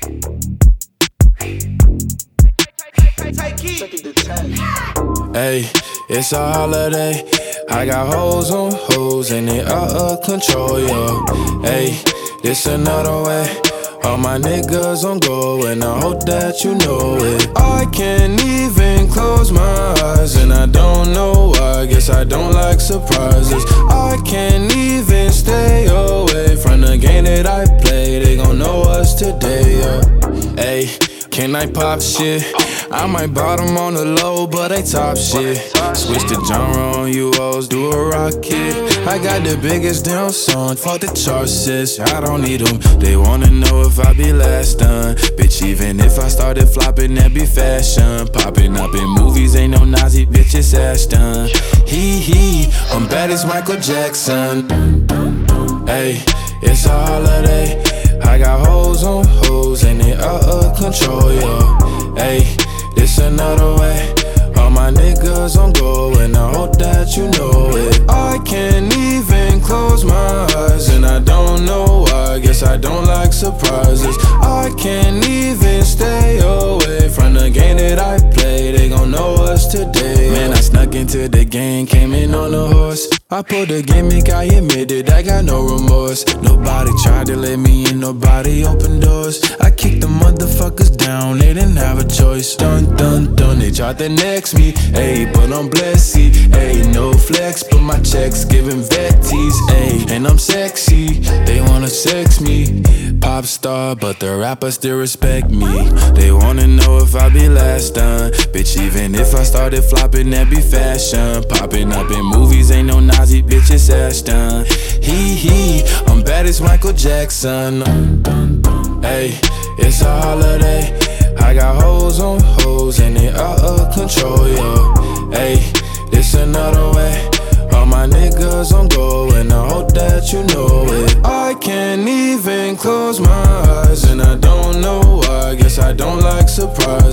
Hey, it's a holiday. I got hoes on hoes and they out of control, yo. Hey, this another way. All my niggas on go and I hope that you know it. I can't even close my eyes and I don't know why. Guess I don't like surprises. I can't even stay away from the game that I play. They gon' know us today, yeah. Hey, can I pop shit? I might bottom on the low, but I top shit. Switch the genre on you hoes, do a rocket. I got the biggest damn song, fuck the charts, sis. I don't need them. They wanna know if I be last done. Bitch, even if I started flopping, that be fashion. Popping up in movies, ain't no Nazi, bitch, it's Ashton. Hee, I'm bad as Michael Jackson. Hey, it's a holiday. I got hoes on hoes and they out of control, yo. Hey, this another way. All my niggas on go and I hope that you know it. I can't even close my eyes and I don't know why. Guess I don't like surprises. I can't even stay away from the game that I play. They gon' know us today. Man, I snuck into the game, came in on a horse. I pulled the gimmick, I admit it, I got no remorse. Nobody tried to let me in, nobody opened doors. I kicked the motherfuckers down, they didn't have a choice. Dun, dun, dun, they tried to next me. Ayy, but I'm blessed, ayy, no flex, but my checks giving vetties, ayy. And I'm sexy, they wanna sex me. Pop star, but the rappers still respect me. They wanna know if I be last done. Bitch, even if I started flopping, that be fashion. Popping up in movies, ain't no Nazi, bitch, it's Ashton. Hee, I'm bad as Michael Jackson. Hey, it's a holiday. I got hoes on hoes and they out of control, yo. Hey, this another way. All my niggas on go and I hope that you know it. I can't even close my eyes and I don't know why. Guess I don't like surprises.